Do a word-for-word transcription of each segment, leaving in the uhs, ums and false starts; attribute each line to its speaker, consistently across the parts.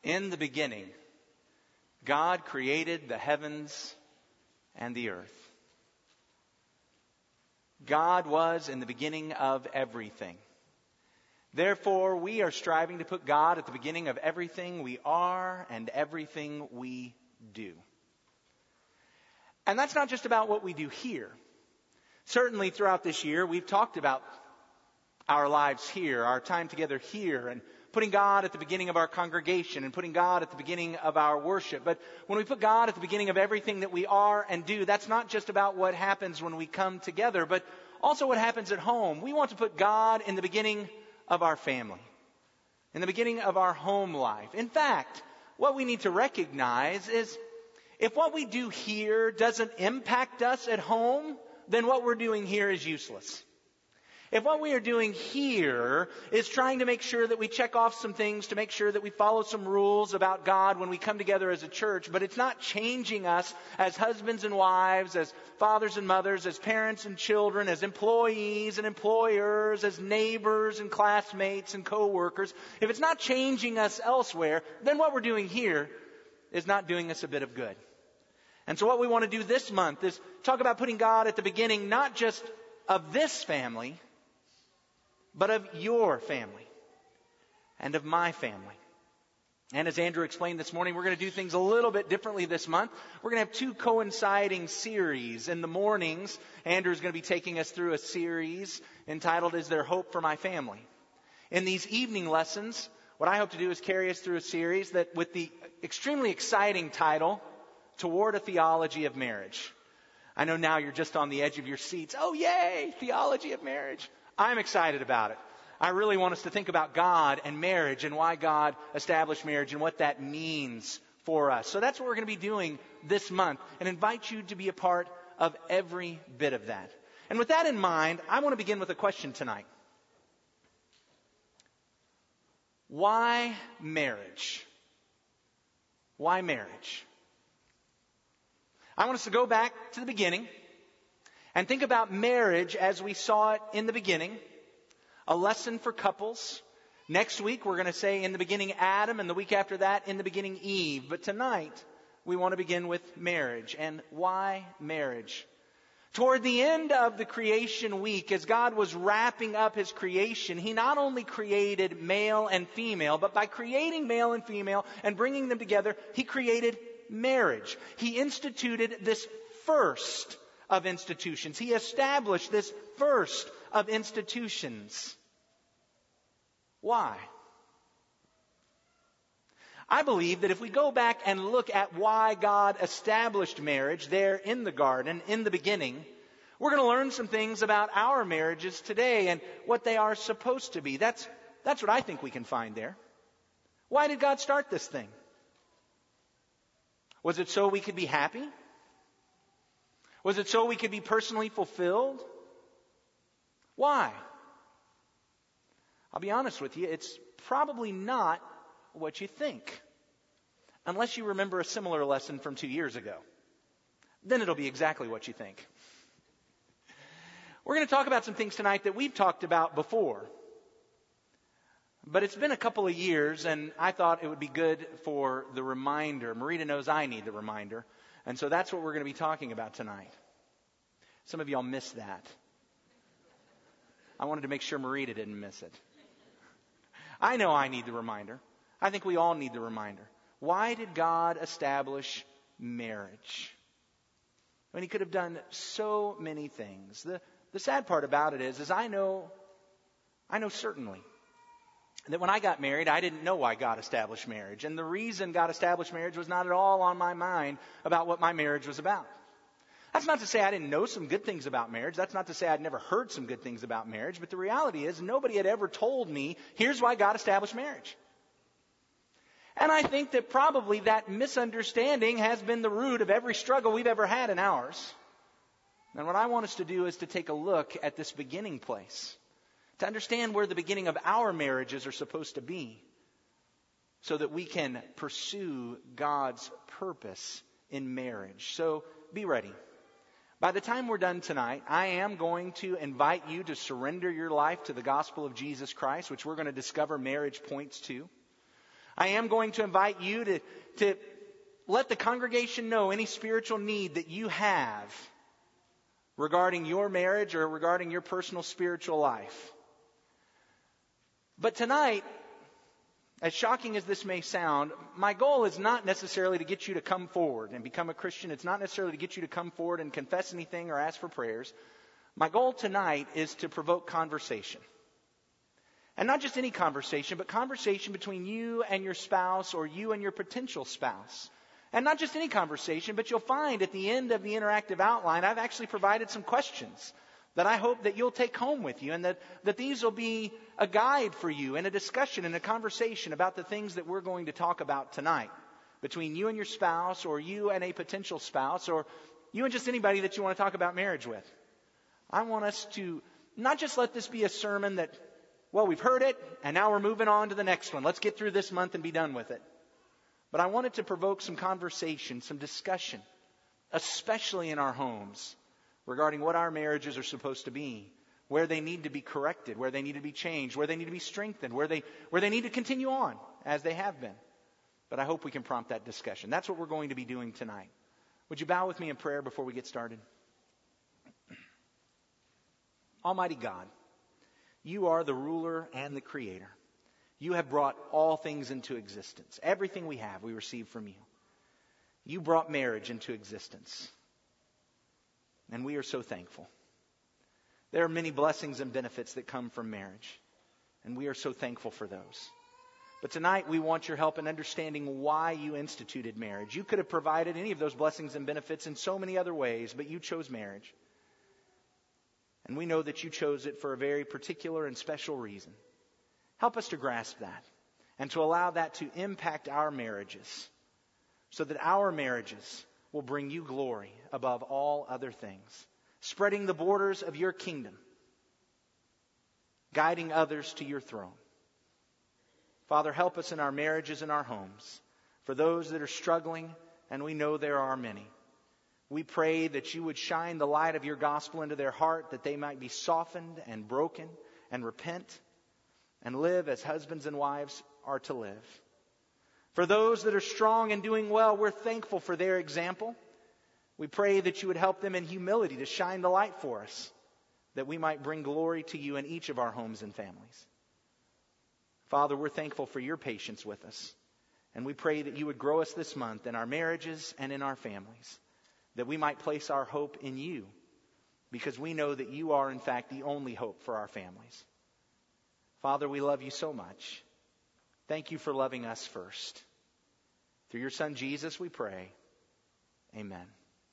Speaker 1: In the beginning, God created the heavens and the earth. God was in the beginning of everything. Therefore, we are striving to put God at the beginning of everything we are and everything we do. And that's not just about what we do here. Certainly throughout this year, we've talked about our lives here, our time together here, and putting God at the beginning of our congregation and putting God at the beginning of our worship. But when we put God at the beginning of everything that we are and do, that's not just about what happens when we come together, but also what happens at home. We want to put God in the beginning of our family, in the beginning of our home life. In fact, what we need to recognize is if what we do here doesn't impact us at home, then what we're doing here is useless. If what we are doing here is trying to make sure that we check off some things, to make sure that we follow some rules about God when we come together as a church, but it's not changing us as husbands and wives, as fathers and mothers, as parents and children, as employees and employers, as neighbors and classmates and co-workers, if it's not changing us elsewhere, then what we're doing here is not doing us a bit of good. And so what we want to do this month is talk about putting God at the beginning, not just of this family, but of your family and of my family. And as Andrew explained this morning, we're going to do things a little bit differently this month. We're going to have two coinciding series. In the mornings, Andrew's going to be taking us through a series entitled, Is There Hope for My Family? In these evening lessons, what I hope to do is carry us through a series that with the extremely exciting title, Toward a Theology of Marriage. I know now you're just on the edge of your seats. Oh, yay, theology of marriage. I'm excited about it. I really want us to think about God and marriage and why God established marriage and what that means for us. So that's what we're going to be doing this month and invite you to be a part of every bit of that. And with that in mind, I want to begin with a question tonight. Why marriage? Why marriage? I want us to go back to the beginning and think about marriage as we saw it in the beginning. A lesson for couples. Next week we're going to say in the beginning Adam, and the week after that in the beginning Eve. But tonight we want to begin with marriage. And why marriage? Toward the end of the creation week, as God was wrapping up His creation, He not only created male and female, but by creating male and female and bringing them together, He created marriage. He instituted this first of institutions. He established this first of institutions. Why? I believe that if we go back and look at why God established marriage there in the garden, in the beginning, we're going to learn some things about our marriages today and what they are supposed to be. That's, that's what I think we can find there. Why did God start this thing? Was it so we could be happy? Was it so we could be personally fulfilled? Why? I'll be honest with you, it's probably not what you think. Unless you remember a similar lesson from two years ago. Then it'll be exactly what you think. We're going to talk about some things tonight that we've talked about before. But it's been a couple of years, and I thought it would be good for the reminder. Marita knows I need the reminder. And so that's what we're going to be talking about tonight. Some of y'all missed that. I wanted to make sure Marita didn't miss it. I know I need the reminder. I think we all need the reminder. Why did God establish marriage? I mean, He could have done so many things. The, the sad part about it is, is I know, I know certainly that when I got married, I didn't know why God established marriage. And the reason God established marriage was not at all on my mind about what my marriage was about. That's not to say I didn't know some good things about marriage. That's not to say I'd never heard some good things about marriage. But the reality is nobody had ever told me, here's why God established marriage. And I think that probably that misunderstanding has been the root of every struggle we've ever had in ours. And what I want us to do is to take a look at this beginning place, to understand where the beginning of our marriages are supposed to be, so that we can pursue God's purpose in marriage. So be ready. By the time we're done tonight, I am going to invite you to surrender your life to the gospel of Jesus Christ, which we're going to discover marriage points to. I am going to invite you to, to let the congregation know any spiritual need that you have regarding your marriage or regarding your personal spiritual life. But tonight, as shocking as this may sound, my goal is not necessarily to get you to come forward and become a Christian. It's not necessarily to get you to come forward and confess anything or ask for prayers. My goal tonight is to provoke conversation. And not just any conversation, but conversation between you and your spouse or you and your potential spouse. And not just any conversation, but you'll find at the end of the interactive outline, I've actually provided some questions that I hope that you'll take home with you, and that, that these will be a guide for you in a discussion and a conversation about the things that we're going to talk about tonight between you and your spouse, or you and a potential spouse, or you and just anybody that you want to talk about marriage with. I want us to not just let this be a sermon that, well, we've heard it and now we're moving on to the next one. Let's get through this month and be done with it. But I want it to provoke some conversation, some discussion, especially in our homes, regarding what our marriages are supposed to be, where they need to be corrected, where they need to be changed, where they need to be strengthened, where they where they need to continue on as they have been. But I hope we can prompt that discussion. That's what we're going to be doing tonight. Would you bow with me in prayer before we get started? Almighty God, you are the ruler and the creator. You have brought all things into existence. Everything we have, we receive from you. You brought marriage into existence. And we are so thankful. There are many blessings and benefits that come from marriage. And we are so thankful for those. But tonight we want your help in understanding why you instituted marriage. You could have provided any of those blessings and benefits in so many other ways, but you chose marriage. And we know that you chose it for a very particular and special reason. Help us to grasp that and to allow that to impact our marriages so that our marriages will bring you glory above all other things, spreading the borders of your kingdom, guiding others to your throne. Father, help us in our marriages and our homes. For those that are struggling, and we know there are many, we pray that you would shine the light of your gospel into their heart, that they might be softened and broken and repent and live as husbands and wives are to live. For those that are strong and doing well, we're thankful for their example. We pray that you would help them in humility to shine the light for us, that we might bring glory to you in each of our homes and families. Father, we're thankful for your patience with us. And we pray that you would grow us this month in our marriages and in our families, that we might place our hope in you, because we know that you are, in fact, the only hope for our families. Father, we love you so much. Thank you for loving us first. Through your Son, Jesus, we pray. Amen.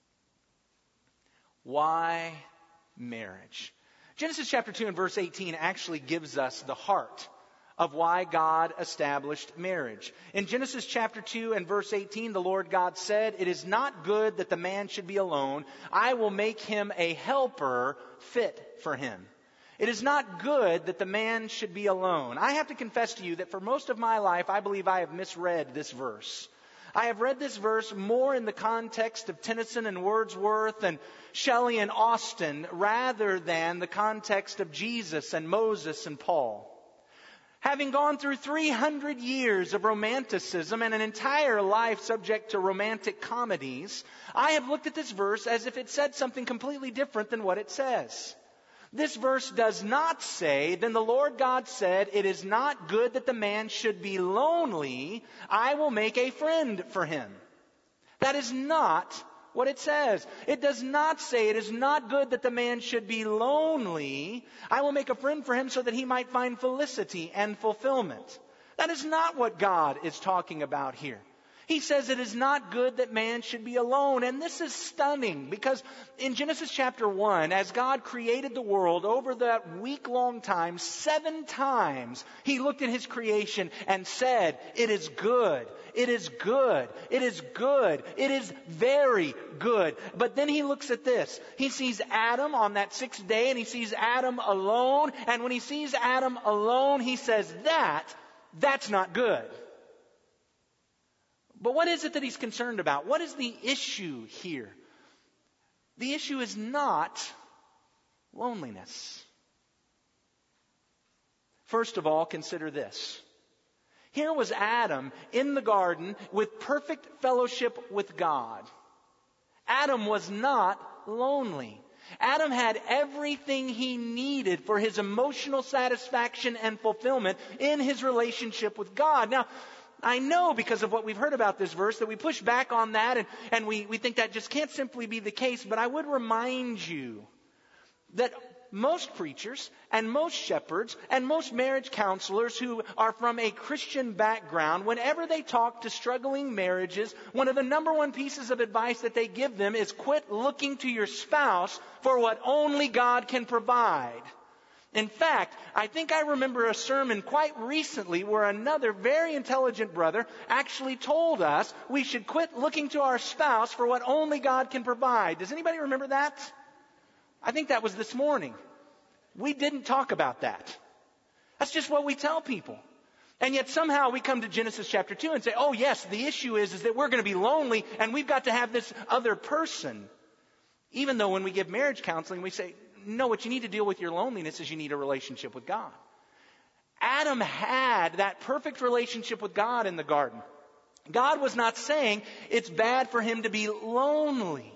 Speaker 1: Why marriage? Genesis chapter two and verse eighteen actually gives us the heart of why God established marriage. In Genesis chapter two and verse eighteen, the Lord God said, "It is not good that the man should be alone. I will make him a helper fit for him." It is not good that the man should be alone. I have to confess to you that for most of my life, I believe I have misread this verse. I have read this verse more in the context of Tennyson and Wordsworth and Shelley and Austen rather than the context of Jesus and Moses and Paul. Having gone through three hundred years of romanticism and an entire life subject to romantic comedies, I have looked at this verse as if it said something completely different than what it says. This verse does not say, "Then the Lord God said, it is not good that the man should be lonely. I will make a friend for him." That is not what it says. It does not say, "It is not good that the man should be lonely. I will make a friend for him so that he might find felicity and fulfillment." That is not what God is talking about here. He says it is not good that man should be alone. And this is stunning because in Genesis chapter one, as God created the world over that week-long time, seven times he looked at his creation and said, "It is good. It is good. It is good. It is very good." But then he looks at this. He sees Adam on that sixth day and he sees Adam alone. And when he sees Adam alone, he says, that, that's not good. But what is it that he's concerned about? What is the issue here? The issue is not loneliness. First of all, consider this. Here was Adam in the garden with perfect fellowship with God. Adam was not lonely. Adam had everything he needed for his emotional satisfaction and fulfillment in his relationship with God. Now, I know because of what we've heard about this verse that we push back on that and, and we, we think that just can't simply be the case. But I would remind you that most preachers and most shepherds and most marriage counselors who are from a Christian background, whenever they talk to struggling marriages, one of the number one pieces of advice that they give them is quit looking to your spouse for what only God can provide. In fact, I think I remember a sermon quite recently where another very intelligent brother actually told us we should quit looking to our spouse for what only God can provide. Does anybody remember that? I think that was this morning. We didn't talk about that. That's just what we tell people. And yet somehow we come to Genesis chapter two and say, oh yes, the issue is, is that we're going to be lonely and we've got to have this other person. Even though when we give marriage counseling, we say, no, what you need to deal with your loneliness is you need a relationship with God. Adam had that perfect relationship with God in the garden. God was not saying it's bad for him to be lonely.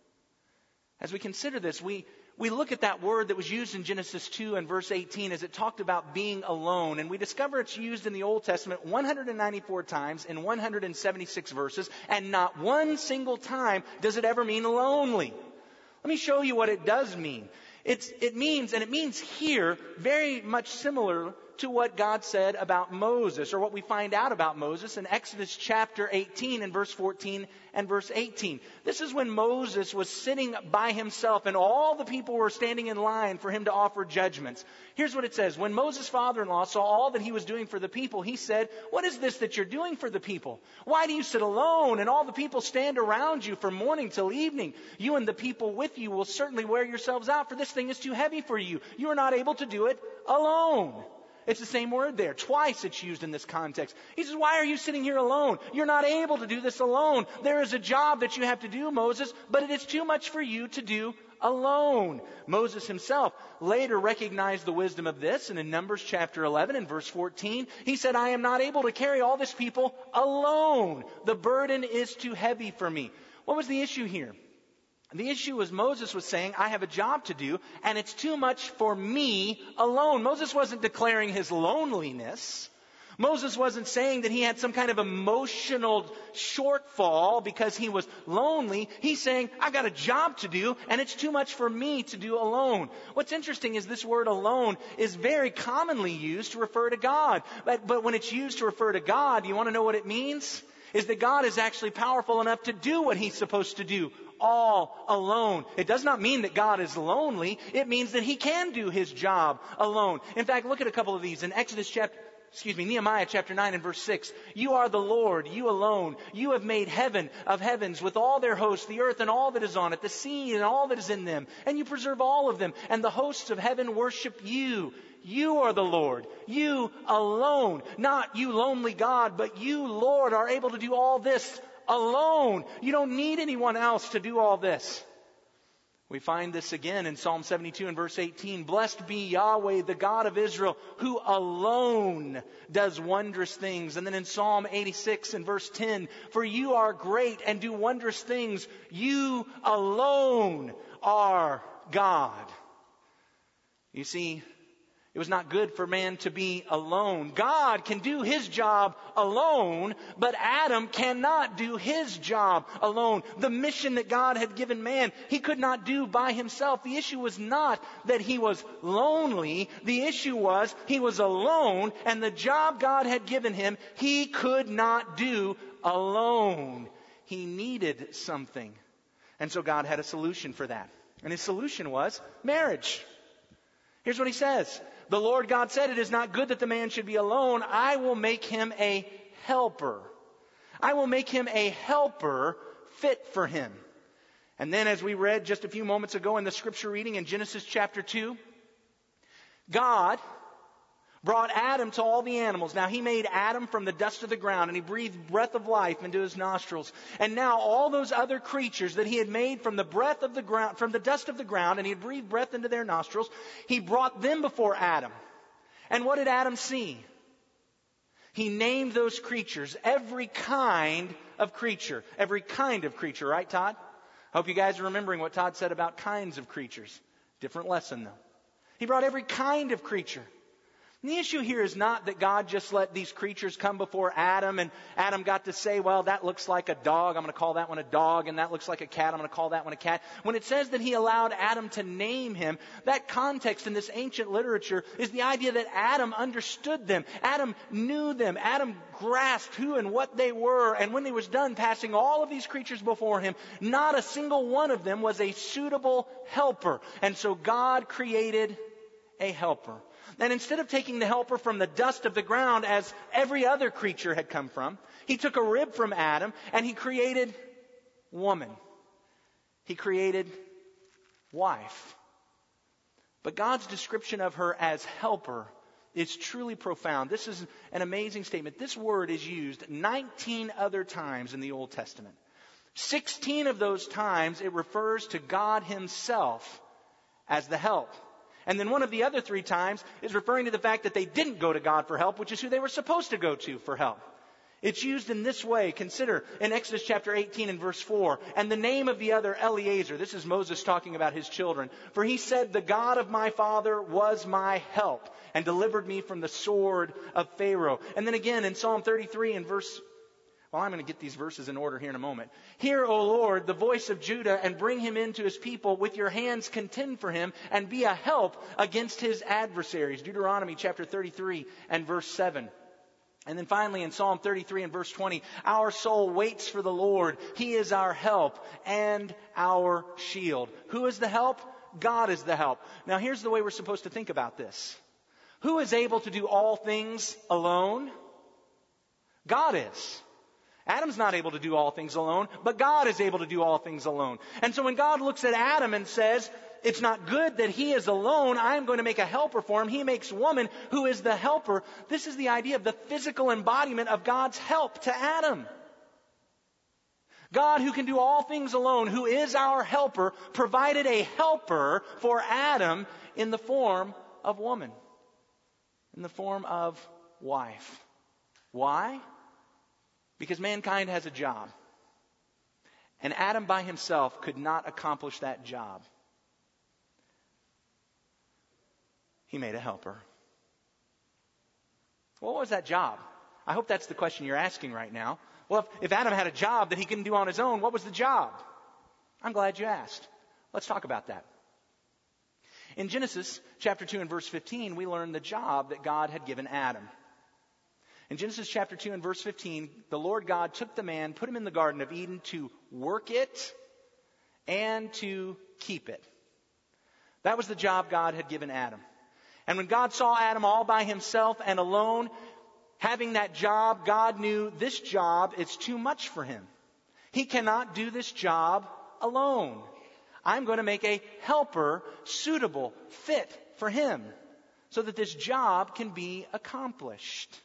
Speaker 1: As we consider this, we, we look at that word that was used in Genesis two and verse eighteen as it talked about being alone. And we discover it's used in the Old Testament one hundred ninety-four times in one hundred seventy-six verses. And not one single time does it ever mean lonely. Let me show you what it does mean. It's, it means, and it means here, very much similar to what God said about Moses, or what we find out about Moses in Exodus chapter eighteen and verse fourteen and verse eighteen. This is when Moses was sitting by himself and all the people were standing in line for him to offer judgments. Here's what it says. When Moses' father-in-law saw all that he was doing for the people, he said, "What is this that you're doing for the people? Why do you sit alone and all the people stand around you from morning till evening? You and the people with you will certainly wear yourselves out, for this thing is too heavy for you. You are not able to do it alone." It's the same word there. Twice it's used in this context. He says, why are you sitting here alone? You're not able to do this alone. There is a job that you have to do, Moses, but it is too much for you to do alone. Moses himself later recognized the wisdom of this, and in Numbers chapter eleven and verse fourteen, he said, I am not able to carry all this people alone. The burden is too heavy for me. What was the issue here? The issue was Moses was saying, I have a job to do, and it's too much for me alone. Moses wasn't declaring his loneliness. Moses wasn't saying that he had some kind of emotional shortfall because he was lonely. He's saying, I got a job to do, and it's too much for me to do alone. What's interesting is this word alone is very commonly used to refer to God. But, but when it's used to refer to God, you want to know what it means? Is that God is actually powerful enough to do what He's supposed to do all alone. It does not mean that God is lonely. It means that He can do His job alone. In fact, look at a couple of these. In Exodus chapter, excuse me, Nehemiah chapter nine and verse six. You are the Lord, you alone. You have made heaven of heavens with all their hosts, the earth and all that is on it, the sea and all that is in them. And you preserve all of them. And the hosts of heaven worship you. You are the Lord. You alone. Not you lonely God, but you, Lord, are able to do all this alone. You don't need anyone else to do all this. We find this again in Psalm seventy-two and verse eighteen. Blessed be Yahweh, the God of Israel, who alone does wondrous things. And then in Psalm eighty-six and verse ten, for you are great and do wondrous things. You alone are God. You see, it was not good for man to be alone. God can do His job alone, but Adam cannot do his job alone. The mission that God had given man, he could not do by himself. The issue was not that he was lonely. The issue was he was alone, and the job God had given him, he could not do alone. He needed something. And so God had a solution for that. And His solution was marriage. Here's what He says. The Lord God said, it is not good that the man should be alone. I will make him a helper. I will make him a helper fit for him. And then as we read just a few moments ago in the scripture reading in Genesis chapter two, God brought Adam to all the animals. Now He made Adam from the dust of the ground, and He breathed breath of life into his nostrils. And now all those other creatures that He had made from the breath of the ground, from the dust of the ground, and He had breathed breath into their nostrils, He brought them before Adam. And what did Adam see? He named those creatures, every kind of creature. Every kind of creature, right, Todd? Hope you guys are remembering what Todd said about kinds of creatures. Different lesson, though. He brought every kind of creature. And the issue here is not that God just let these creatures come before Adam and Adam got to say, well, that looks like a dog, I'm going to call that one a dog, and that looks like a cat, I'm going to call that one a cat. When it says that he allowed Adam to name him, that context in this ancient literature is the idea that Adam understood them. Adam knew them. Adam grasped who and what they were. And when he was done passing all of these creatures before him, not a single one of them was a suitable helper. And so God created a helper. And instead of taking the helper from the dust of the ground as every other creature had come from, he took a rib from Adam and he created woman. He created wife. But God's description of her as helper is truly profound. This is an amazing statement. This word is used nineteen other times in the Old Testament. sixteen of those times it refers to God himself as the help. And then one of the other three times is referring to the fact that they didn't go to God for help, which is who they were supposed to go to for help. It's used in this way. Consider in Exodus chapter eighteen and verse four. And the name of the other, Eleazar. This is Moses talking about his children. For he said, the God of my father was my help and delivered me from the sword of Pharaoh. And then again in Psalm thirty-three and verse Well, I'm going to get these verses in order here in a moment. Hear, O Lord, the voice of Judah, and bring him into his people. With your hands contend for him, and be a help against his adversaries. Deuteronomy chapter thirty-three and verse seven. And then finally in Psalm thirty-three and verse twenty, our soul waits for the Lord. He is our help and our shield. Who is the help? God is the help. Now here's the way we're supposed to think about this. Who is able to do all things alone? God is. Adam's not able to do all things alone, but God is able to do all things alone. And so when God looks at Adam and says, it's not good that he is alone, I'm going to make a helper for him. He makes woman who is the helper. This is the idea of the physical embodiment of God's help to Adam. God, who can do all things alone, who is our helper, provided a helper for Adam in the form of woman, in the form of wife. Why? Because mankind has a job. And Adam by himself could not accomplish that job. He made a helper. What was that job? I hope that's the question you're asking right now. Well, if, if Adam had a job that he couldn't do on his own, what was the job? I'm glad you asked. Let's talk about that. In Genesis chapter two and verse fifteen, we learn the job that God had given Adam. In Genesis chapter two and verse fifteen, the Lord God took the man, put him in the Garden of Eden to work it and to keep it. That was the job God had given Adam. And when God saw Adam all by himself and alone, having that job, God knew this job is too much for him. He cannot do this job alone. I'm going to make a helper suitable, fit for him, so that this job can be accomplished.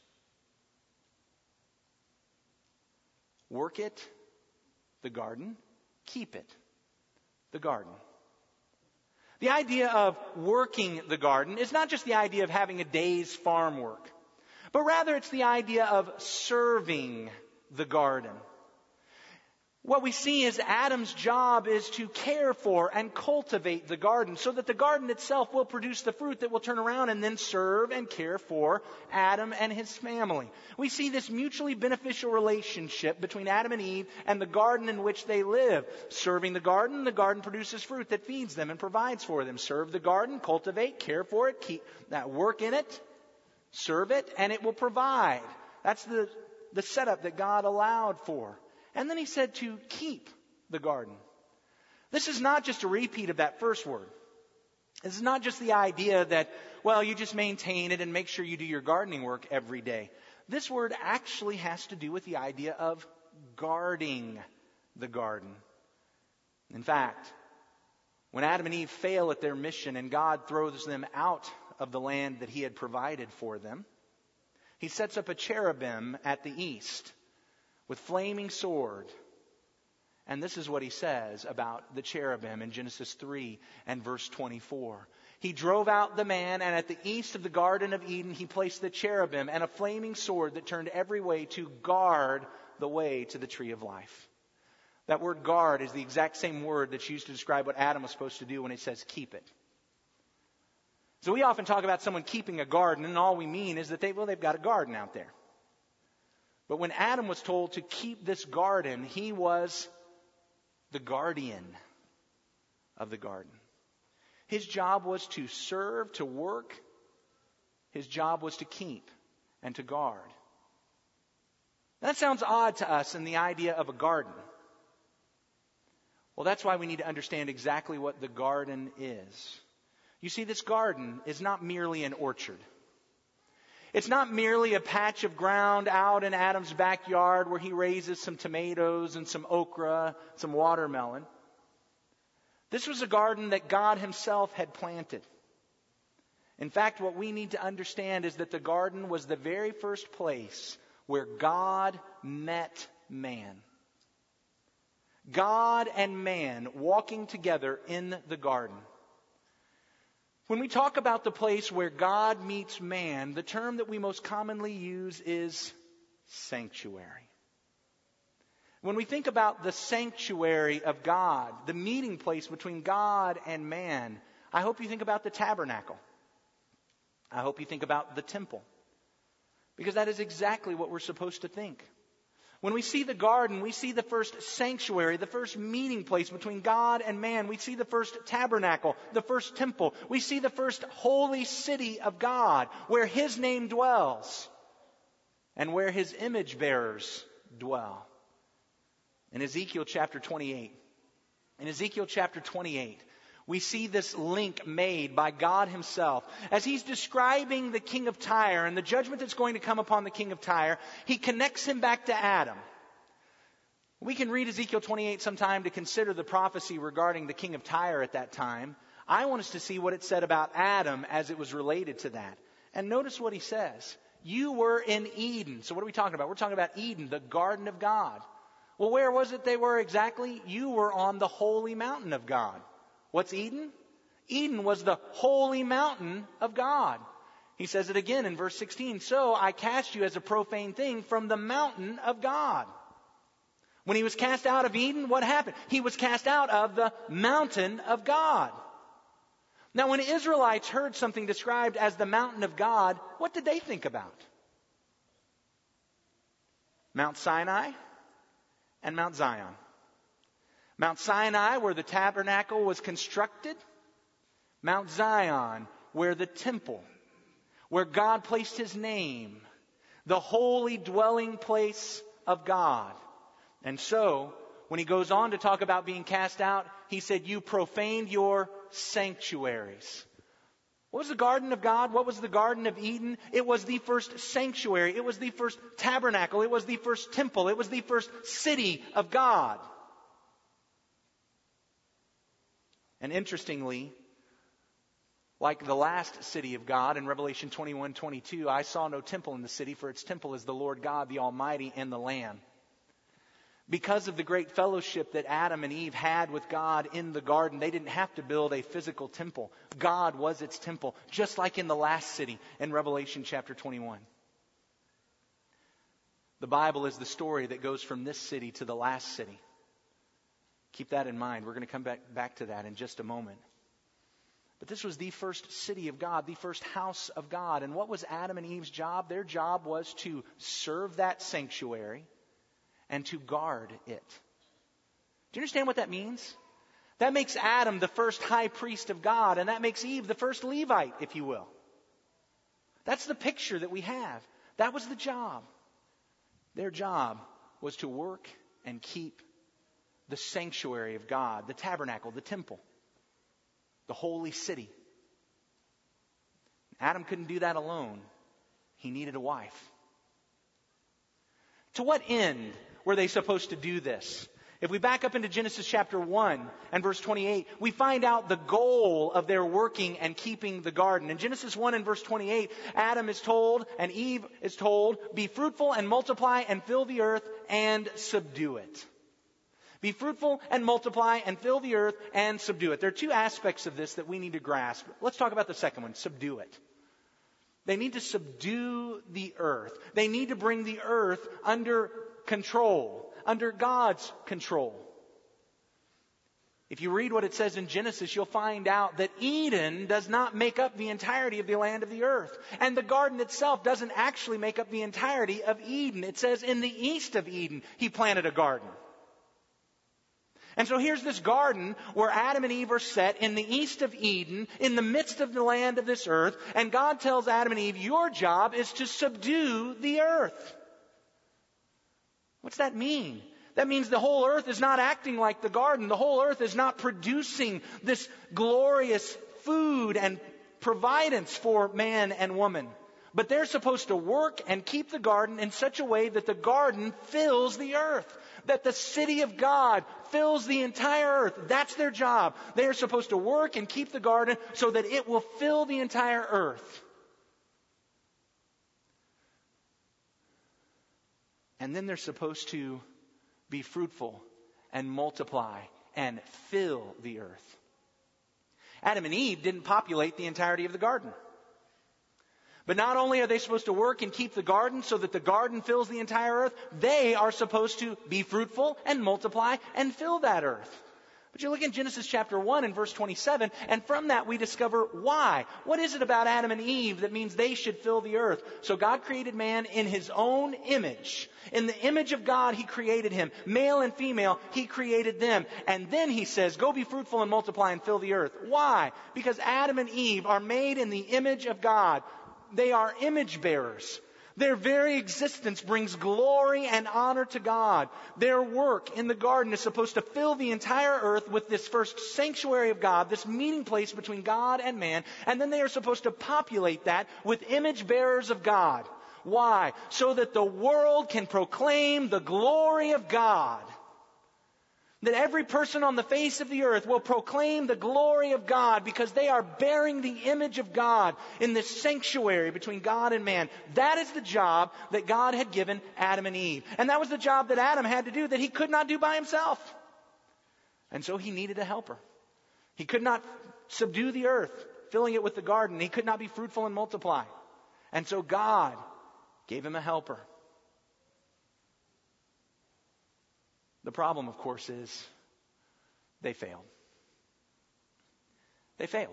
Speaker 1: Work it, the garden. Keep it, the garden. The idea of working the garden is not just the idea of having a day's farm work, but rather it's the idea of serving the garden. What we see is Adam's job is to care for and cultivate the garden so that the garden itself will produce the fruit that will turn around and then serve and care for Adam and his family. We see this mutually beneficial relationship between Adam and Eve and the garden in which they live. Serving the garden, the garden produces fruit that feeds them and provides for them. Serve the garden, cultivate, care for it, keep that work in it, serve it, and it will provide. That's the, the setup that God allowed for. And then he said to keep the garden. This is not just a repeat of that first word. This is not just the idea that, well, you just maintain it and make sure you do your gardening work every day. This word actually has to do with the idea of guarding the garden. In fact, when Adam and Eve fail at their mission and God throws them out of the land that he had provided for them, he sets up a cherubim at the east with flaming sword. And this is what he says about the cherubim in Genesis three and verse twenty-four. He drove out the man, and at the east of the Garden of Eden, he placed the cherubim and a flaming sword that turned every way to guard the way to the tree of life. That word guard is the exact same word that's used to describe what Adam was supposed to do when it says keep it. So we often talk about someone keeping a garden, and all we mean is that they, well, they've got a garden out there. But when Adam was told to keep this garden, he was the guardian of the garden. His job was to serve, to work. His job was to keep and to guard. That sounds odd to us in the idea of a garden. Well, that's why we need to understand exactly what the garden is. You see, this garden is not merely an orchard. It's not merely a patch of ground out in Adam's backyard where he raises some tomatoes and some okra, some watermelon. This was a garden that God himself had planted. In fact, what we need to understand is that the garden was the very first place where God met man. God and man walking together in the garden. When we talk about the place where God meets man, the term that we most commonly use is sanctuary. When we think about the sanctuary of God, the meeting place between God and man, I hope you think about the tabernacle. I hope you think about the temple. Because that is exactly what we're supposed to think. When we see the garden, we see the first sanctuary, the first meeting place between God and man. We see the first tabernacle, the first temple. We see the first holy city of God, where his name dwells and where his image bearers dwell. In Ezekiel chapter twenty-eight, in Ezekiel chapter twenty-eight, we see this link made by God himself. As he's describing the king of Tyre and the judgment that's going to come upon the king of Tyre, he connects him back to Adam. We can read Ezekiel twenty-eight sometime to consider the prophecy regarding the king of Tyre at that time. I want us to see what it said about Adam as it was related to that. And notice what he says. You were in Eden. So what are we talking about? We're talking about Eden, the garden of God. Well, where was it they were exactly? You were on the holy mountain of God. What's Eden? Eden was the holy mountain of God. He says it again in verse sixteen. So I cast you as a profane thing from the mountain of God. When he was cast out of Eden, what happened? He was cast out of the mountain of God. Now, when the Israelites heard something described as the mountain of God, what did they think about? Mount Sinai and Mount Zion. Mount Sinai, where the tabernacle was constructed. Mount Zion, where the temple, where God placed his name, the holy dwelling place of God. And so, when he goes on to talk about being cast out, he said, you profaned your sanctuaries. What was the garden of God? What was the Garden of Eden? It was the first sanctuary. It was the first tabernacle. It was the first temple. It was the first city of God. And interestingly, like the last city of God in Revelation twenty-one twenty-two, I saw no temple in the city, for its temple is the Lord God, the Almighty, and the Lamb. Because of the great fellowship that Adam and Eve had with God in the garden, they didn't have to build a physical temple. God was its temple, just like in the last city in Revelation chapter twenty-one. The Bible is the story that goes from this city to the last city. Keep that in mind. We're going to come back, back to that in just a moment. But this was the first city of God, the first house of God. And what was Adam and Eve's job? Their job was to serve that sanctuary and to guard it. Do you understand what that means? That makes Adam the first high priest of God, and that makes Eve the first Levite, if you will. That's the picture that we have. That was the job. Their job was to work and keep the sanctuary of God, the tabernacle, the temple, the holy city. Adam couldn't do that alone. He needed a wife. To what end were they supposed to do this? If we back up into Genesis chapter one and verse twenty-eight, we find out the goal of their working and keeping the garden. In Genesis one and verse twenty-eight, Adam is told and Eve is told, be fruitful and multiply and fill the earth and subdue it. Be fruitful and multiply and fill the earth and subdue it. There are two aspects of this that we need to grasp. Let's talk about the second one, subdue it. They need to subdue the earth. They need to bring the earth under control, under God's control. If you read what it says in Genesis, you'll find out that Eden does not make up the entirety of the land of the earth. And the garden itself doesn't actually make up the entirety of Eden. It says in the east of Eden, He planted a garden. And so here's this garden where Adam and Eve are set in the east of Eden, in the midst of the land of this earth. And God tells Adam and Eve, your job is to subdue the earth. What's that mean? That means the whole earth is not acting like the garden. The whole earth is not producing this glorious food and providence for man and woman. But they're supposed to work and keep the garden in such a way that the garden fills the earth. That the city of God fills the entire earth. That's their job. They are supposed to work and keep the garden so that it will fill the entire earth. And then they're supposed to be fruitful and multiply and fill the earth. Adam and Eve didn't populate the entirety of the garden. But not only are they supposed to work and keep the garden so that the garden fills the entire earth, they are supposed to be fruitful and multiply and fill that earth. But you look in Genesis chapter one and verse twenty-seven, and from that we discover why. What is it about Adam and Eve that means they should fill the earth? So God created man in His own image. In the image of God, He created him. Male and female, He created them. And then He says, go be fruitful and multiply and fill the earth. Why? Because Adam and Eve are made in the image of God. They are image bearers. Their very existence brings glory and honor to God. Their work in the garden is supposed to fill the entire earth with this first sanctuary of God, this meeting place between God and man. And then they are supposed to populate that with image bearers of God. Why? So that the world can proclaim the glory of God. That every person on the face of the earth will proclaim the glory of God because they are bearing the image of God in this sanctuary between God and man. That is the job that God had given Adam and Eve. And that was the job that Adam had to do that he could not do by himself. And so he needed a helper. He could not subdue the earth, filling it with the garden. He could not be fruitful and multiply. And so God gave him a helper. The problem, of course, is they failed. They failed.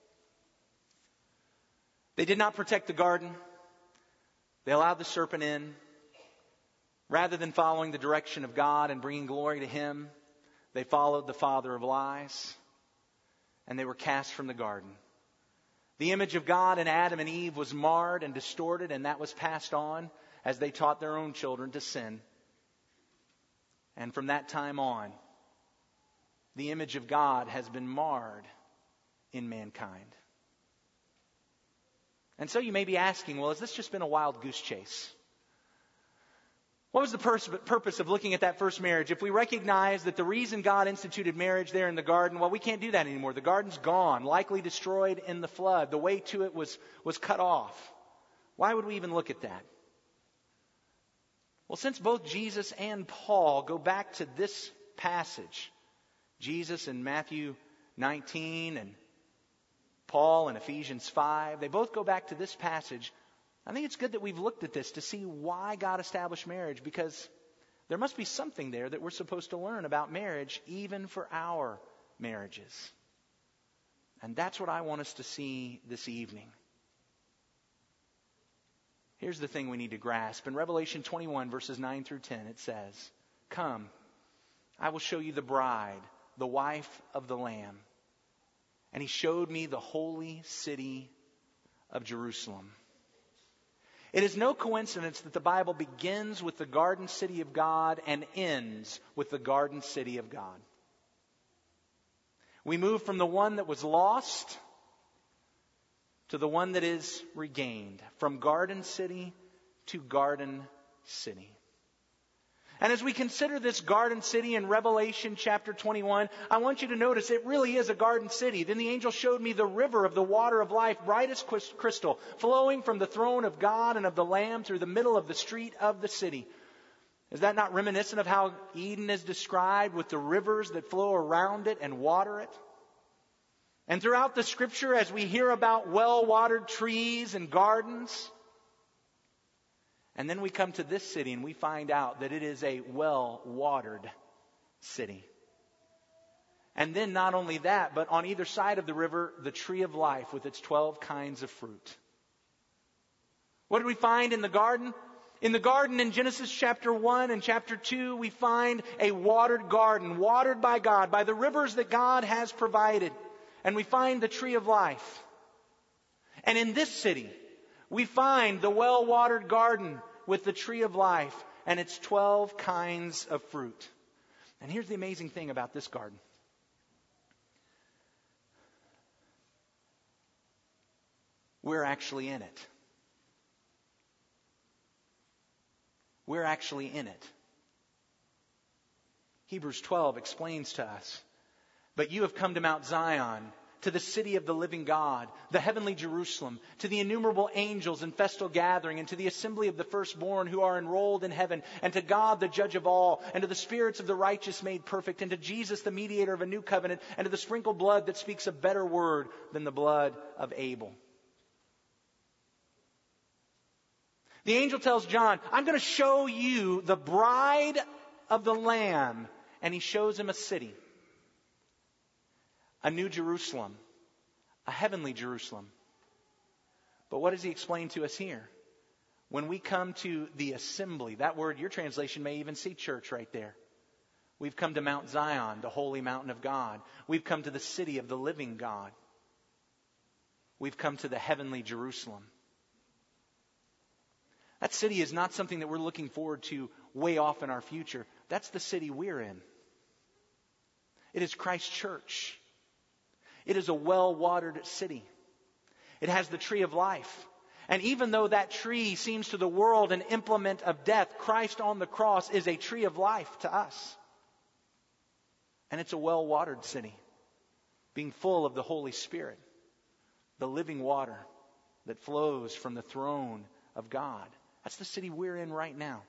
Speaker 1: They did not protect the garden. They allowed the serpent in. Rather than following the direction of God and bringing glory to Him, they followed the father of lies, and they were cast from the garden. The image of God in Adam and Eve was marred and distorted, and that was passed on as they taught their own children to sin. And from that time on, the image of God has been marred in mankind. And so you may be asking, well, has this just been a wild goose chase? What was the pers- purpose of looking at that first marriage? If we recognize that the reason God instituted marriage there in the garden, well, we can't do that anymore. The garden's gone, likely destroyed in the flood. The way to it was, was cut off. Why would we even look at that? Well, since both Jesus and Paul go back to this passage, Jesus in Matthew nineteen and Paul in Ephesians five, they both go back to this passage. I think it's good that we've looked at this to see why God established marriage, because there must be something there that we're supposed to learn about marriage, even for our marriages. And that's what I want us to see this evening. Here's the thing we need to grasp. In Revelation twenty-one, verses nine through ten, it says, "Come, I will show you the bride, the wife of the Lamb." And He showed me the holy city of Jerusalem. It is no coincidence that the Bible begins with the garden city of God and ends with the garden city of God. We move from the one that was lost to the one that is regained, from garden city to garden city. And as we consider this garden city in Revelation chapter twenty-one, I want you to notice it really is a garden city. Then the angel showed me the river of the water of life, bright as crystal, flowing from the throne of God and of the Lamb through the middle of the street of the city. Is that not reminiscent of how Eden is described with the rivers that flow around it and water it? And throughout the Scripture, as we hear about well-watered trees and gardens, and then we come to this city and we find out that it is a well-watered city. And then not only that, but on either side of the river, the tree of life with its twelve kinds of fruit. What did we find in the garden? In the garden in Genesis chapter one and chapter two, we find a watered garden, watered by God, by the rivers that God has provided. And we find the tree of life. And in this city, we find the well-watered garden with the tree of life and its twelve kinds of fruit. And here's the amazing thing about this garden. We're actually in it. We're actually in it. Hebrews twelve explains to us, but you have come to Mount Zion, to the city of the living God, the heavenly Jerusalem, to the innumerable angels in festal gathering, and to the assembly of the firstborn who are enrolled in heaven, and to God the judge of all, and to the spirits of the righteous made perfect, and to Jesus the mediator of a new covenant, and to the sprinkled blood that speaks a better word than the blood of Abel. The angel tells John, I'm going to show you the bride of the Lamb. And he shows him a city. A new Jerusalem. A heavenly Jerusalem. But what does he explain to us here? When we come to the assembly, that word, your translation may even see church right there. We've come to Mount Zion, the holy mountain of God. We've come to the city of the living God. We've come to the heavenly Jerusalem. That city is not something that we're looking forward to way off in our future. That's the city we're in. It is Christ's church. It is a well-watered city. It has the tree of life. And even though that tree seems to the world an implement of death, Christ on the cross is a tree of life to us. And it's a well-watered city, being full of the Holy Spirit, the living water that flows from the throne of God. That's the city we're in right now.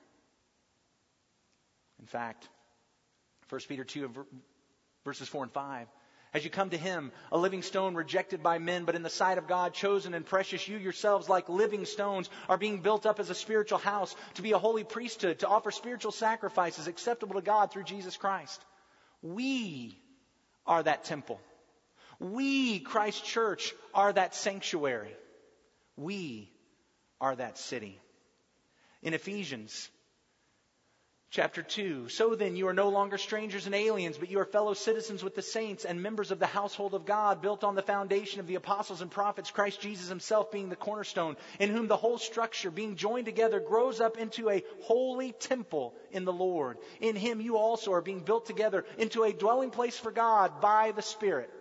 Speaker 1: In fact, First Peter two, verses four and five. As you come to him, a living stone rejected by men, but in the sight of God, chosen and precious, you yourselves, like living stones, are being built up as a spiritual house, to be a holy priesthood, to offer spiritual sacrifices acceptable to God through Jesus Christ. We are that temple. We, Christ Church, are that sanctuary. We are that city. In Ephesians chapter two, so then you are no longer strangers and aliens, but you are fellow citizens with the saints and members of the household of God, built on the foundation of the apostles and prophets, Christ Jesus himself being the cornerstone, in whom the whole structure, being joined together, grows up into a holy temple in the Lord. In him you also are being built together into a dwelling place for God by the Spirit.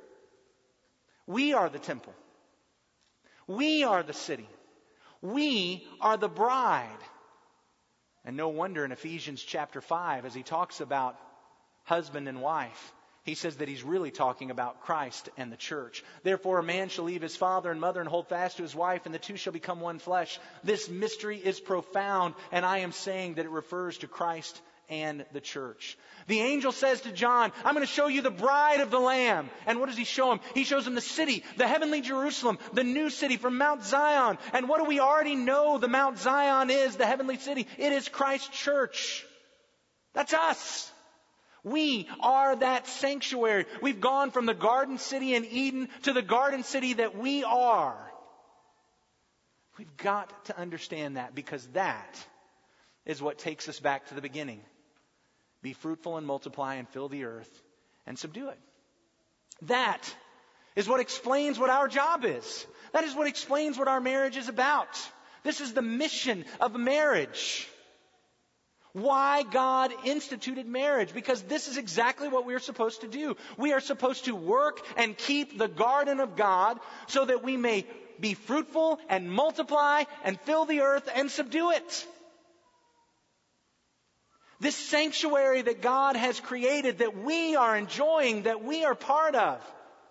Speaker 1: We are the temple. We are the city. We are the bride. And no wonder in Ephesians chapter five, as he talks about husband and wife, he says that he's really talking about Christ and the church. Therefore, a man shall leave his father and mother and hold fast to his wife, and the two shall become one flesh. This mystery is profound, and I am saying that it refers to Christ and the church. The angel says to John, I'm going to show you the bride of the Lamb. And what does he show him? He shows him the city, the heavenly Jerusalem, the new city from Mount Zion. And what do we already know the Mount Zion is, the heavenly city? It is Christ's church. That's us. We are that sanctuary. We've gone from the garden city in Eden to the garden city that we are. We've got to understand that, because that is what takes us back to the beginning. Be fruitful and multiply and fill the earth and subdue it. That is what explains what our job is. That is what explains what our marriage is about. This is the mission of marriage. Why God instituted marriage? Because this is exactly what we're supposed to do. We are supposed to work and keep the garden of God so that we may be fruitful and multiply and fill the earth and subdue it. This sanctuary that God has created, that we are enjoying, that we are part of.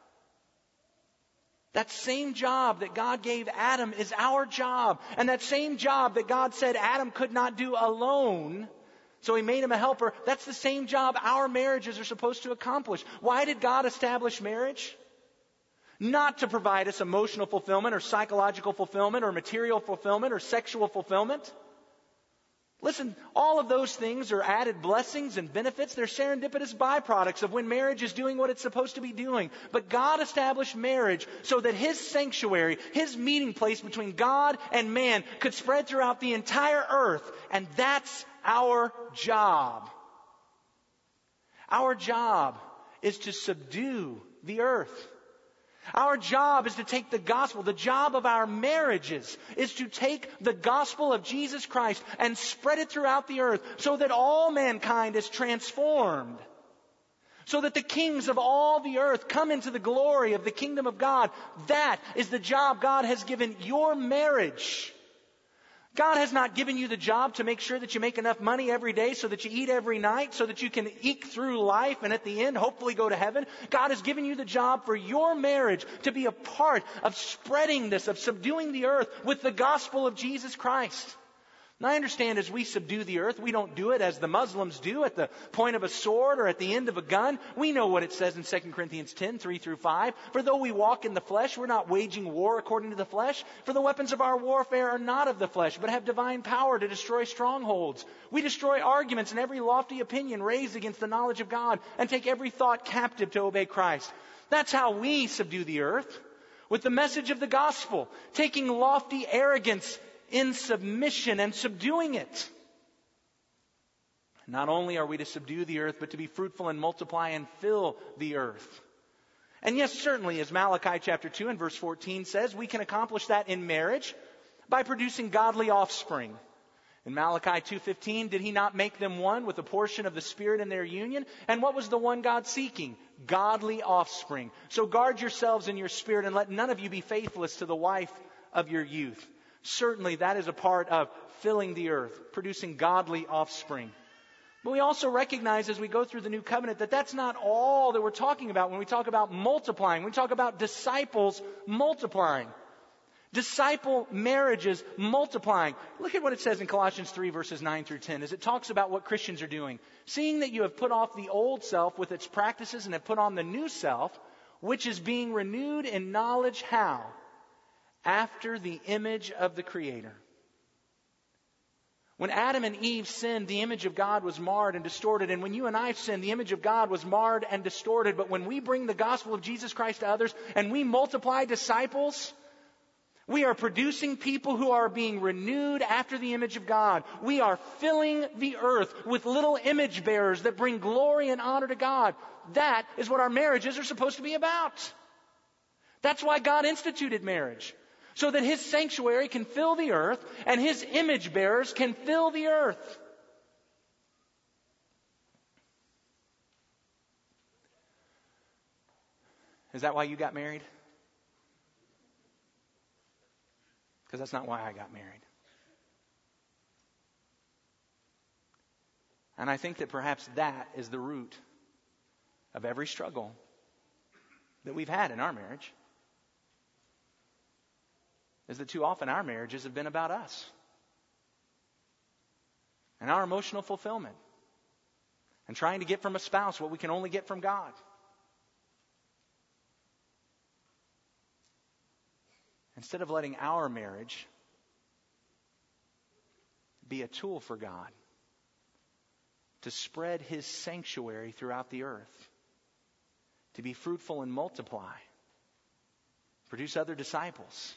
Speaker 1: That same job that God gave Adam is our job. And that same job that God said Adam could not do alone, So he made him a helper. That's the same job our marriages are supposed to accomplish. Why did God establish marriage? Not to provide us emotional fulfillment or psychological fulfillment or material fulfillment or sexual fulfillment. Listen, all of those things are added blessings and benefits. They're serendipitous byproducts of when marriage is doing what it's supposed to be doing. But God established marriage so that His sanctuary, His meeting place between God and man could spread throughout the entire earth. And that's our job. Our job is to subdue the earth. Our job is to take the gospel. The job of our marriages is to take the gospel of Jesus Christ and spread it throughout the earth so that all mankind is transformed. So that the kings of all the earth come into the glory of the kingdom of God. That is the job God has given your marriage. God has not given you the job to make sure that you make enough money every day so that you eat every night, so that you can eke through life and at the end hopefully go to heaven. God has given you the job for your marriage to be a part of spreading this, of subduing the earth with the gospel of Jesus Christ. Now I understand as we subdue the earth, we don't do it as the Muslims do at the point of a sword or at the end of a gun. We know what it says in Second Corinthians ten, three through five. For though we walk in the flesh, we're not waging war according to the flesh. For the weapons of our warfare are not of the flesh, but have divine power to destroy strongholds. We destroy arguments and every lofty opinion raised against the knowledge of God and take every thought captive to obey Christ. That's how we subdue the earth. With the message of the gospel, taking lofty arrogance in submission and subduing it. Not only are we to subdue the earth, but to be fruitful and multiply and fill the earth. And yes, certainly, as Malachi chapter two and verse fourteen says, we can accomplish that in marriage by producing godly offspring. In Malachi two fifteen, did He not make them one with a portion of the Spirit in their union? And what was the one God seeking? Godly offspring. So guard yourselves in your spirit and let none of you be faithless to the wife of your youth. Certainly that is a part of filling the earth, producing godly offspring. But we also recognize as we go through the new covenant that that's not all that we're talking about when we talk about multiplying. We talk about disciples multiplying. Disciple marriages multiplying. Look at what it says in Colossians three verses nine through ten as it talks about what Christians are doing. Seeing that you have put off the old self with its practices and have put on the new self, which is being renewed in knowledge how? After the image of the Creator. When Adam and Eve sinned, the image of God was marred and distorted. And when you and I sinned, the image of God was marred and distorted. But when we bring the gospel of Jesus Christ to others and we multiply disciples, we are producing people who are being renewed after the image of God. We are filling the earth with little image bearers that bring glory and honor to God. That is what our marriages are supposed to be about. That's why God instituted marriage. So that His sanctuary can fill the earth and His image bearers can fill the earth. Is that why you got married? Because that's not why I got married. And I think that perhaps that is the root of every struggle that we've had in our marriage. Is that too often our marriages have been about us and our emotional fulfillment and trying to get from a spouse what we can only get from God. Instead of letting our marriage be a tool for God to spread His sanctuary throughout the earth, to be fruitful and multiply, produce other disciples.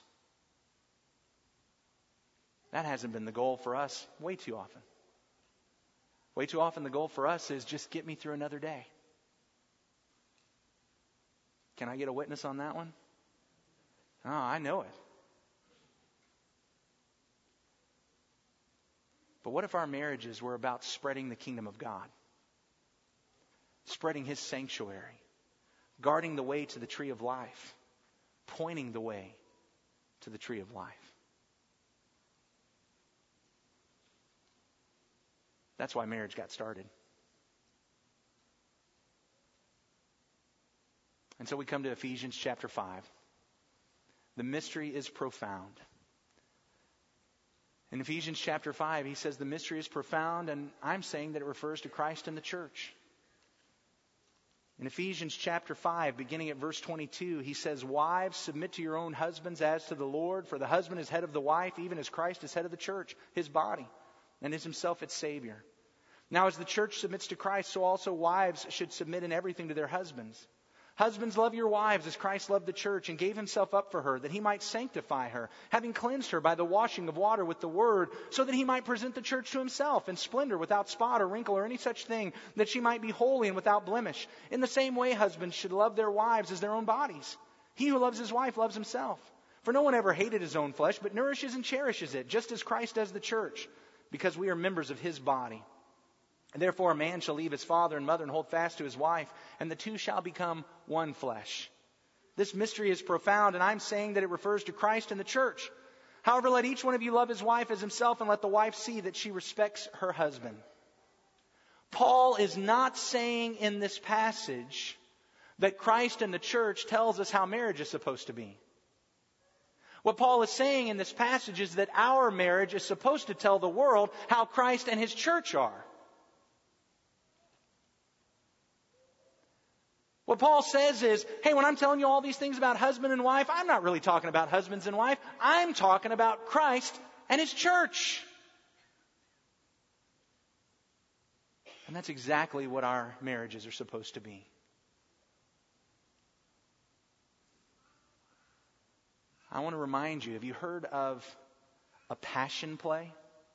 Speaker 1: That hasn't been the goal for us way too often. Way too often the goal for us is just get me through another day. Can I get a witness on that one? Oh, I know it. But what if our marriages were about spreading the kingdom of God? Spreading His sanctuary. Guarding the way to the tree of life. Pointing the way to the tree of life. That's why marriage got started. And so we come to Ephesians chapter five. The mystery is profound. In Ephesians chapter five, he says the mystery is profound, and I'm saying that it refers to Christ and the church. In Ephesians chapter five, beginning at verse twenty-two, he says, "Wives, submit to your own husbands as to the Lord, for the husband is head of the wife, even as Christ is head of the church, his body, and is himself its Savior. Now as the church submits to Christ, so also wives should submit in everything to their husbands. Husbands, love your wives as Christ loved the church and gave himself up for her, that he might sanctify her, having cleansed her by the washing of water with the word, so that he might present the church to himself in splendor, without spot or wrinkle or any such thing, that she might be holy and without blemish. In the same way, husbands should love their wives as their own bodies. He who loves his wife loves himself. For no one ever hated his own flesh, but nourishes and cherishes it, just as Christ does the church, because we are members of his body. And therefore a man shall leave his father and mother and hold fast to his wife, and the two shall become one flesh. This mystery is profound, and I'm saying that it refers to Christ and the church. However, let each one of you love his wife as himself, and let the wife see that she respects her husband." Paul is not saying in this passage that Christ and the church tells us how marriage is supposed to be. What Paul is saying in this passage is that our marriage is supposed to tell the world how Christ and his church are. What Paul says is, hey, when I'm telling you all these things about husband and wife, I'm not really talking about husbands and wife. I'm talking about Christ and his church. And that's exactly what our marriages are supposed to be. I want to remind you, have you heard of a passion play?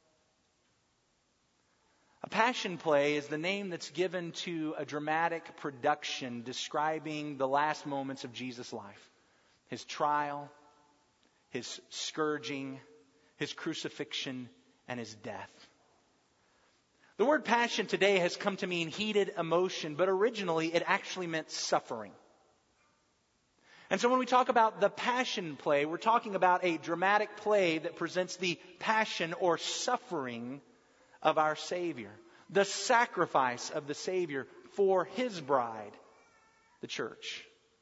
Speaker 1: A passion play is the name that's given to a dramatic production describing the last moments of Jesus' life. His trial, his scourging, his crucifixion, and his death. The word passion today has come to mean heated emotion, but originally it actually meant suffering. And so when we talk about the passion play, we're talking about a dramatic play that presents the passion or suffering of our Savior. The sacrifice of the Savior for his bride, the church.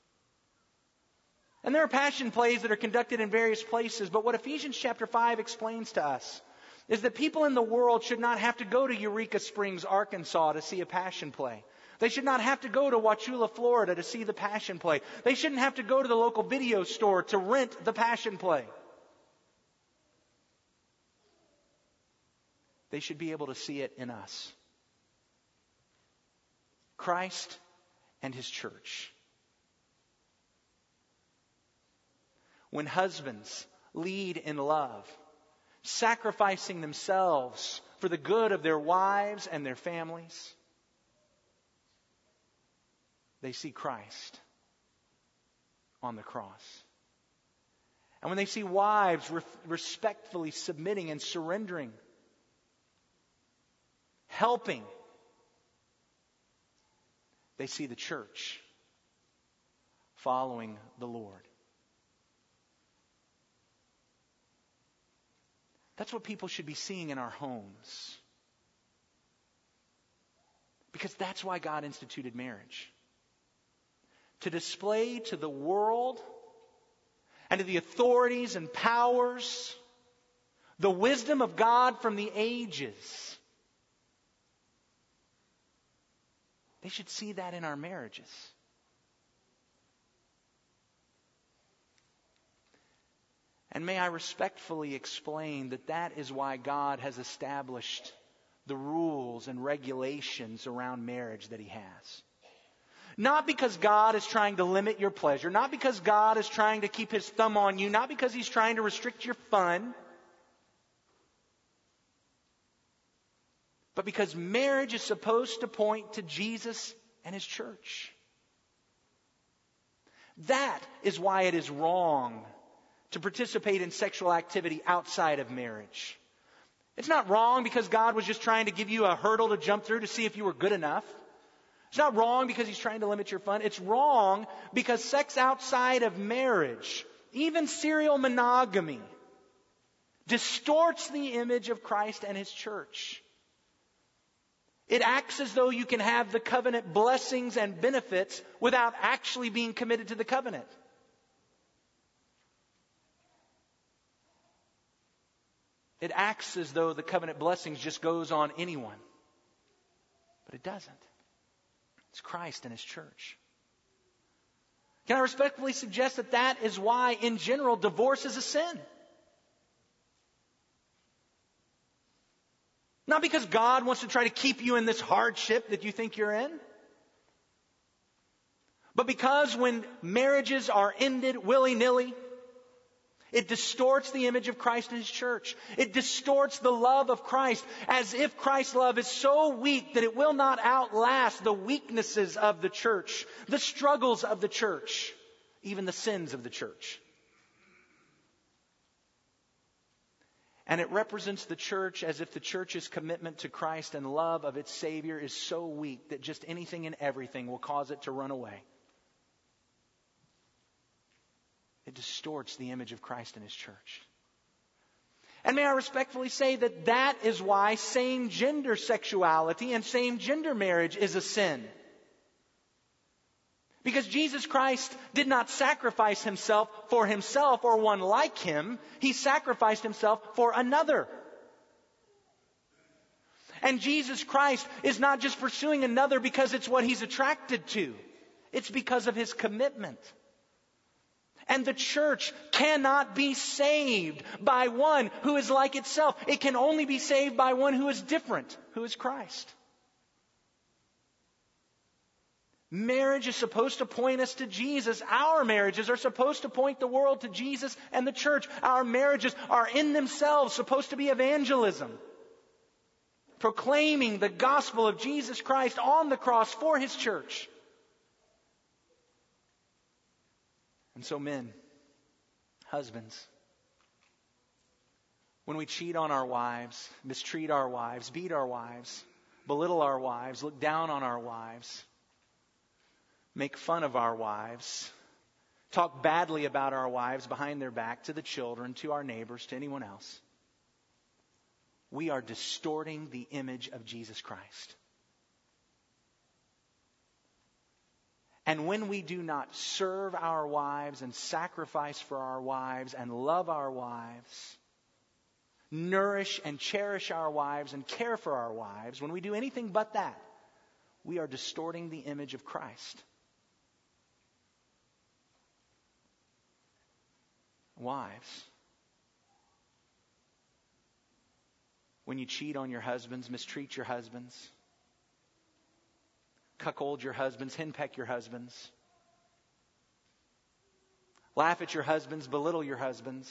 Speaker 1: And there are passion plays that are conducted in various places, but what Ephesians chapter five explains to us is that people in the world should not have to go to Eureka Springs, Arkansas to see a passion play. They should not have to go to Wauchula, Florida to see the passion play. They shouldn't have to go to the local video store to rent the passion play. They should be able to see it in us. Christ and his church. When husbands lead in love, sacrificing themselves for the good of their wives and their families, they see Christ on the cross. And when they see wives re- respectfully submitting and surrendering, helping, they see the church following the Lord. That's what people should be seeing in our homes. Because that's why God instituted marriage. To display to the world and to the authorities and powers the wisdom of God from the ages. They should see that in our marriages. And may I respectfully explain that that is why God has established the rules and regulations around marriage that he has. Not because God is trying to limit your pleasure, not because God is trying to keep his thumb on you, not because he's trying to restrict your fun, but because marriage is supposed to point to Jesus and his church. That is why it is wrong to participate in sexual activity outside of marriage. It's not wrong because God was just trying to give you a hurdle to jump through to see if you were good enough. It's not wrong because he's trying to limit your fun. It's wrong because sex outside of marriage, even serial monogamy, distorts the image of Christ and his church. It acts as though you can have the covenant blessings and benefits without actually being committed to the covenant. It acts as though the covenant blessings just goes on anyone. But it doesn't. It's Christ and His church. Can I respectfully suggest that that is why, in general, divorce is a sin? Not because God wants to try to keep you in this hardship that you think you're in, but because when marriages are ended willy-nilly, it distorts the image of Christ and His church. It distorts the love of Christ, as if Christ's love is so weak that it will not outlast the weaknesses of the church, the struggles of the church, even the sins of the church. And it represents the church as if the church's commitment to Christ and love of its Savior is so weak that just anything and everything will cause it to run away. It distorts the image of Christ and His church. And may I respectfully say that that is why same-gender sexuality and same-gender marriage is a sin. Because Jesus Christ did not sacrifice Himself for Himself or one like Him. He sacrificed Himself for another. And Jesus Christ is not just pursuing another because it's what He's attracted to. It's because of His commitment. And the church cannot be saved by one who is like itself. It can only be saved by one who is different, who is Christ. Marriage is supposed to point us to Jesus. Our marriages are supposed to point the world to Jesus and the church. Our marriages are in themselves supposed to be evangelism. Proclaiming the gospel of Jesus Christ on the cross for His church. And so men, husbands, when we cheat on our wives, mistreat our wives, beat our wives, belittle our wives, look down on our wives, make fun of our wives, talk badly about our wives behind their back to the children, to our neighbors, to anyone else, we are distorting the image of Jesus Christ. And when we do not serve our wives and sacrifice for our wives and love our wives, nourish and cherish our wives and care for our wives, when we do anything but that, we are distorting the image of Christ. Wives, when you cheat on your husbands, mistreat your husbands, cuckold your husbands, henpeck your husbands, laugh at your husbands, belittle your husbands,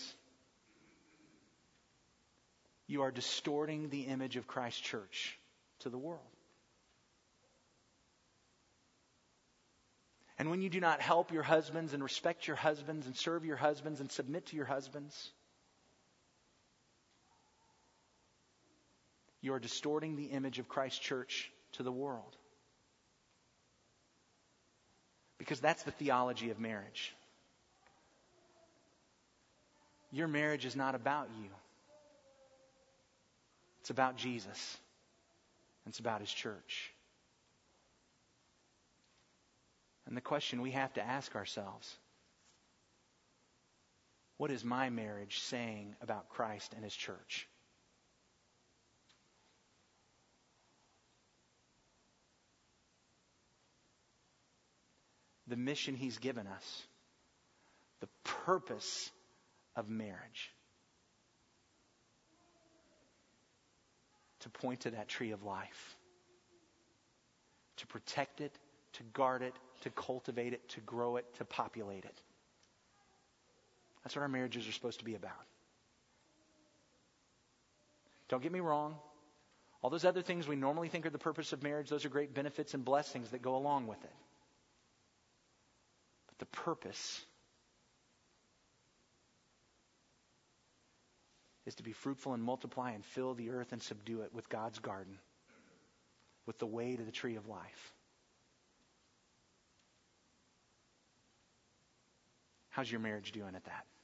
Speaker 1: you are distorting the image of Christ's church to the world. And when you do not help your husbands and respect your husbands and serve your husbands and submit to your husbands, you are distorting the image of Christ's church to the world. Because that's the theology of marriage. Your marriage is not about you. It's about Jesus. It's about His church. And the question we have to ask ourselves, what is my marriage saying about Christ and His church? The mission He's given us, the purpose of marriage, to point to that tree of life, to protect it, to guard it, to cultivate it, to grow it, to populate it. That's what our marriages are supposed to be about. Don't get me wrong. All those other things we normally think are the purpose of marriage, those are great benefits and blessings that go along with it. But the purpose is to be fruitful and multiply and fill the earth and subdue it with God's garden, with the way to the tree of life. How's your marriage doing at that?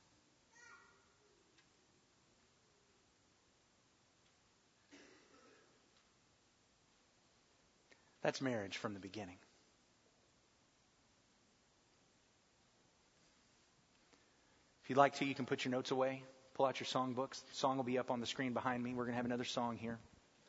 Speaker 1: That's marriage from the beginning. If you'd like to, you can put your notes away. pull out your songbooks. The song will be up on the screen behind me. We're going to have another song here.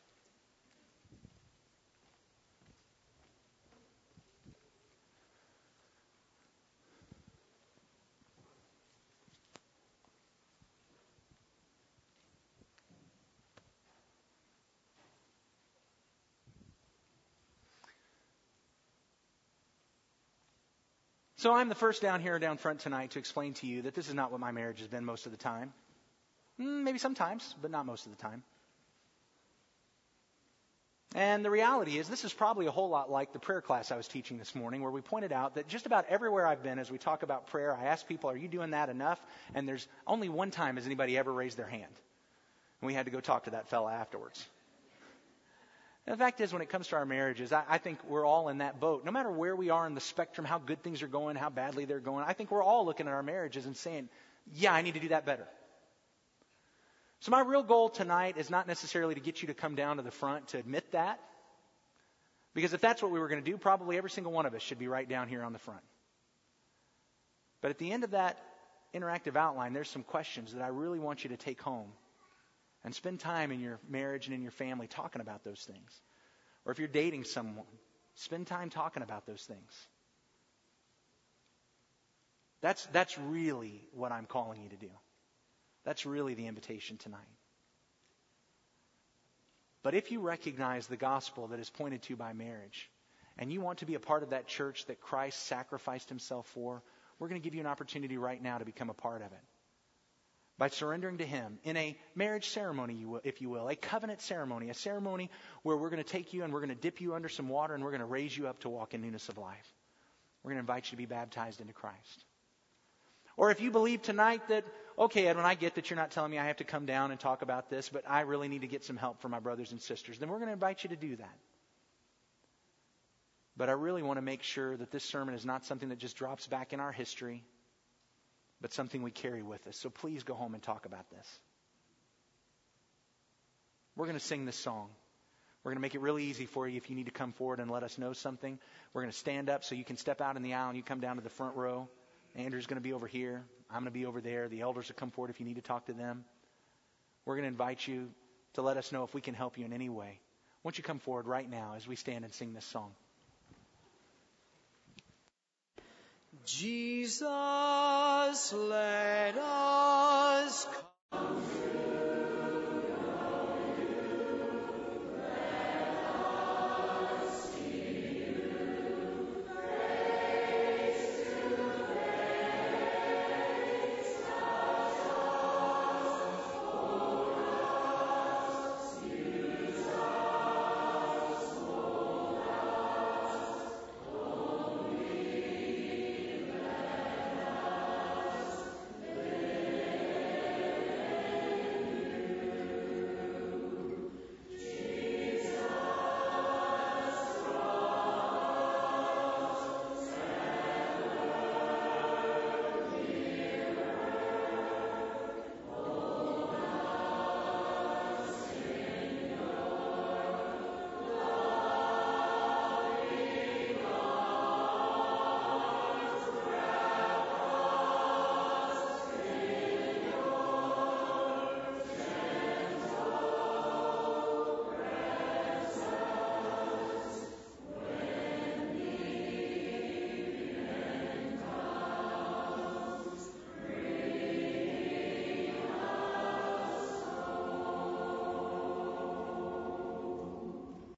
Speaker 1: So I'm the first down here down front tonight to explain to you that this is not what my marriage has been most of the time. Maybe sometimes, but not most of the time. And the reality is this is probably a whole lot like the prayer class I was teaching this morning, where we pointed out that just about everywhere I've been as we talk about prayer, I ask people, are you doing that enough? And there's only one time has anybody ever raised their hand. And we had to go talk to that fella afterwards. And the fact is, when it comes to our marriages, I, I think we're all in that boat. No matter where we are in the spectrum, how good things are going, how badly they're going, I think we're all looking at our marriages and saying, yeah, I need to do that better. So my real goal tonight is not necessarily to get you to come down to the front to admit that. Because if that's what we were going to do, probably every single one of us should be right down here on the front. But at the end of that interactive outline, there's some questions that I really want you to take home and spend time in your marriage and in your family talking about those things. Or if you're dating someone, spend time talking about those things. That's, that's really what I'm calling you to do. That's really the invitation tonight. But if you recognize the gospel that is pointed to by marriage, and you want to be a part of that church that Christ sacrificed himself for, we're going to give you an opportunity right now to become a part of it. By surrendering to him in a marriage ceremony, if you will, a covenant ceremony, a ceremony where we're going to take you and we're going to dip you under some water and we're going to raise you up to walk in newness of life. We're going to invite you to be baptized into Christ. Or if you believe tonight that, okay, Edwin, I get that you're not telling me I have to come down and talk about this, but I really need to get some help from my brothers and sisters, then we're going to invite you to do that. But I really want to make sure that this sermon is not something that just drops back in our history, but something we carry with us. So please go home and talk about this. We're going to sing this song. We're going to make it really easy for you if you need to come forward and let us know something. We're going to stand up so you can step out in the aisle and you come down to the front row. Andrew's going to be over here. I'm going to be over there. The elders will come forward if you need to talk to them. We're going to invite you to let us know if we can help you in any way. Won't you come forward right now as we stand and sing this song?
Speaker 2: Jesus, let us come.